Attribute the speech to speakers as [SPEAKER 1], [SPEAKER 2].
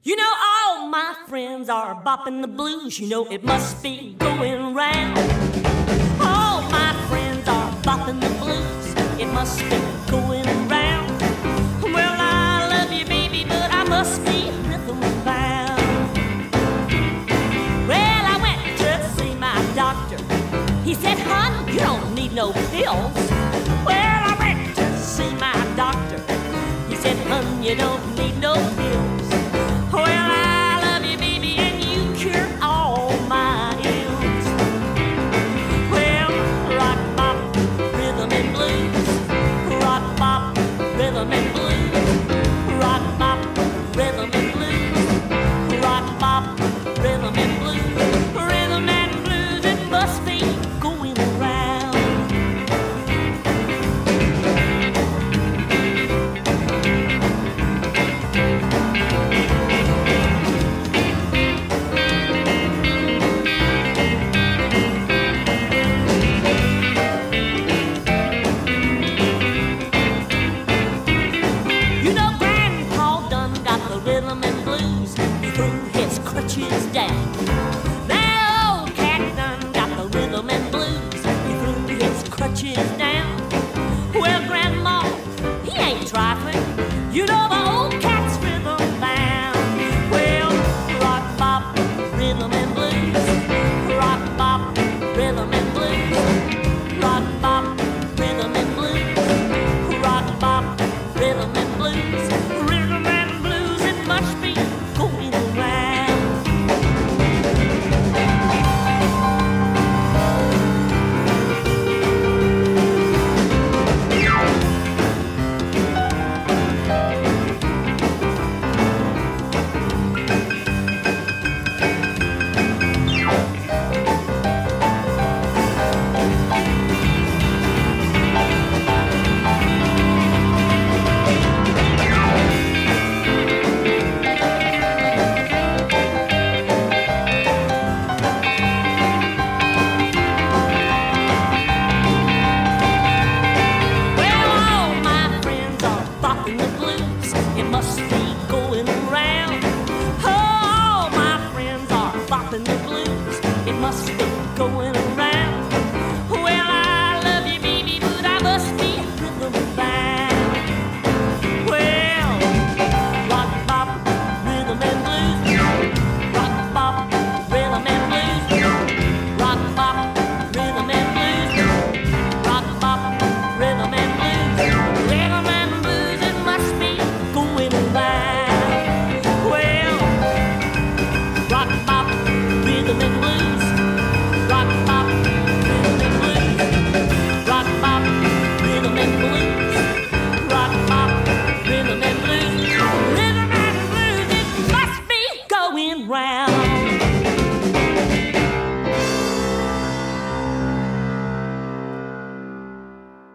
[SPEAKER 1] You know all my friends are bopping the blues. You know it must be going round. All my friends are bopping the blues. It must be going round. Well, I love you, baby, but I must be rhythm bound. Well, I went to see my doctor. He said, hon, you don't need no pills. Well, I went to see my doctor. He said, hon, you don't need no pills. Well, I love you, baby, and you cure all my ills. Well, rock, bop, rhythm and blues. Rock, bop, rhythm and blues. Rock, bop, rhythm and blues. Rock, bop, rhythm and blues. Rhythm and blues, it must be going around. You know Grandpa done got the rhythm and blues. He threw his crutches down. That old cat done got the rhythm and blues. He threw his crutches down. Well, Grandma, he ain't trifling. You know the old cat's rhythm bound. Well, rock, bop, rhythm and blues. Rock, bop, rhythm and blues. Rock, bop, rhythm and blues. Rock, bop, rhythm and blues. Rhythm and blues, it must be going around. Well, all my friends are bopping the blues. It must be going around.